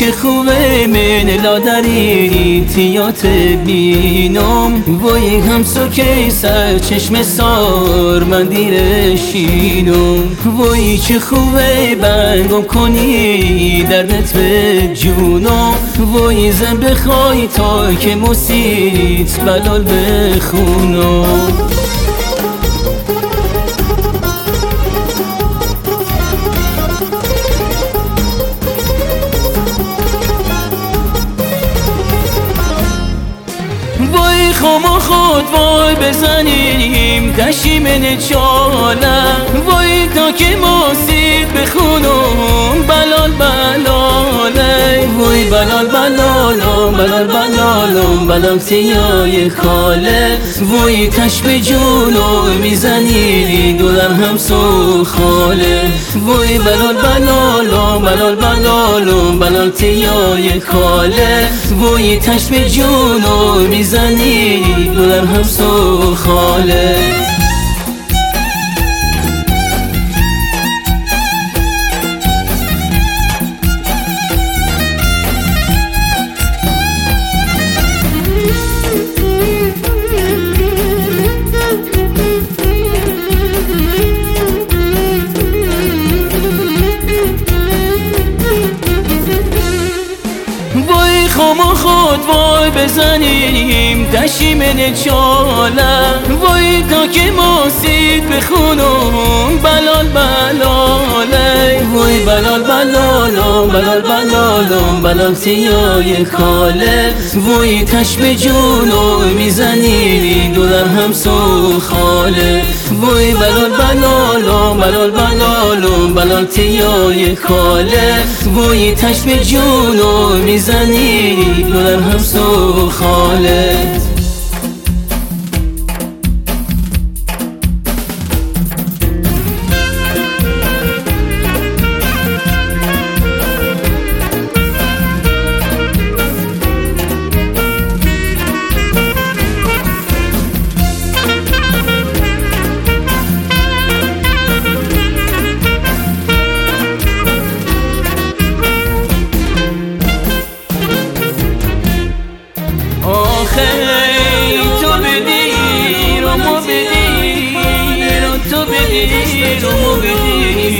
چه خوبه من لادری تیات بینم وای همسو که سر چشم سار من دیرشینم وای چه خوبه بنگم کنی دردت به جونم وای زن بخوای تا که مسیت بلال بخونم وای خما خود وای بزنیم کشی من چاله وای تا که ماسید بخونم بلال بلاله وای بلال بلالم بلال بلالم بلال سیای خاله وای تش به جونو میزنی دلم همسو خاله وای بلال بلالم بلال بلالم بلال سیای خاله وای تش به جونو میزنی دلم همسو خاله وای خما خود وای بزنیم کشی من چاله وای تا که ماسید بخونم بلال بلاله وای بلال بلالم بلال بلالم بلال سیای خاله وای تش به جونو میزنی دلم همسو خاله وای بلال بلالم بلال بلالم بلال سیای خاله وای تش به جونو میزنی دلم همسو خاله تو بدی رو مو بدی رو تو بدی رو مو بدی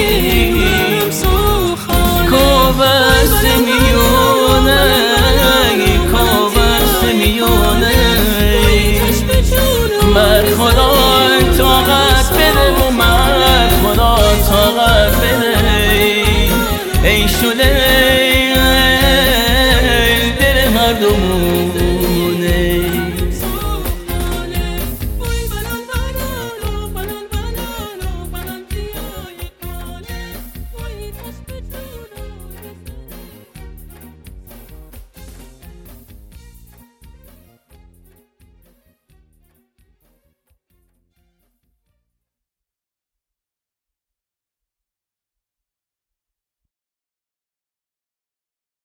کابست میونه کابست میونه من خدا طاقت بده و من خدا طاقت بده ای شده دل هر دومون